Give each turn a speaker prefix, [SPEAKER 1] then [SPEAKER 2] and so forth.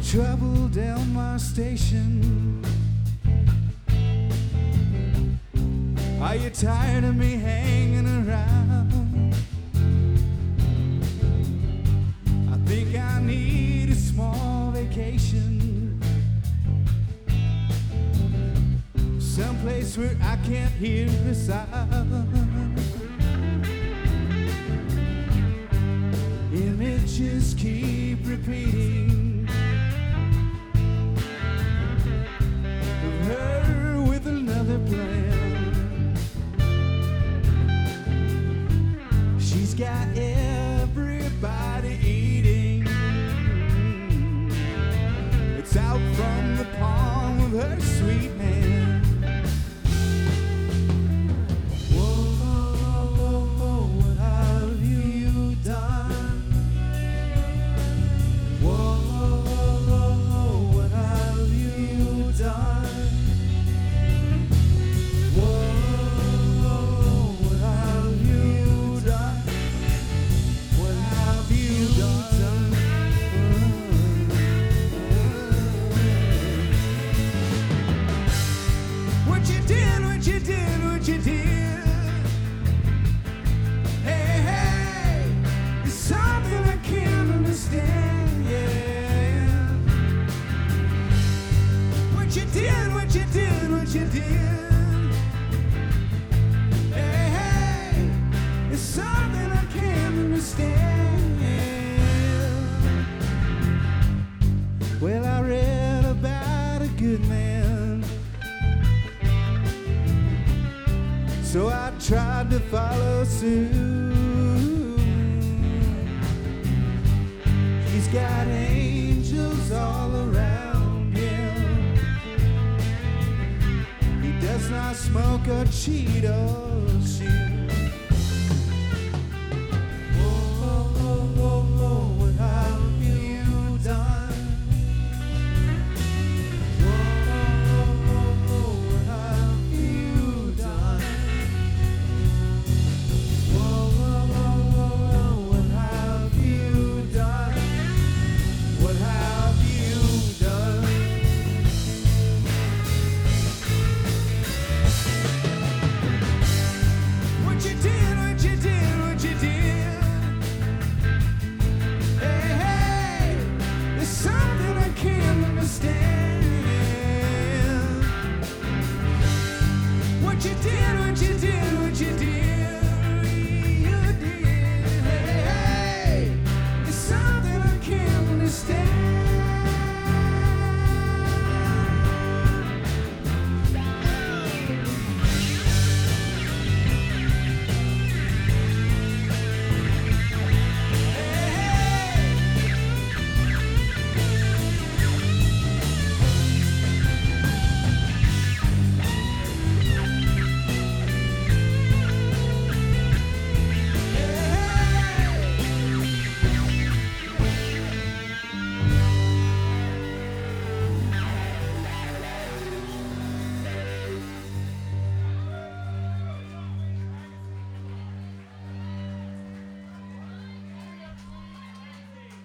[SPEAKER 1] trouble down my station. Are you tired of me hanging around? I think I need a small vacation, someplace where I can't hear a sound. Images keep repeating of her with another plan. She's got everybody eating. It's out from the palm of her sweet hand. Whoa, what have you done? Whoa, what have you done? Whoa, what have you done? What have you done? What you did, what you did, what you did. Hey, hey, it's something I can't understand, yeah. What you did, what you did, what you did. Hey, hey, it's something I can't understand, yeah. Well, I read about a good man, so I tried to follow suit. He's got angels all around him. He does not smoke or cheat or shoot.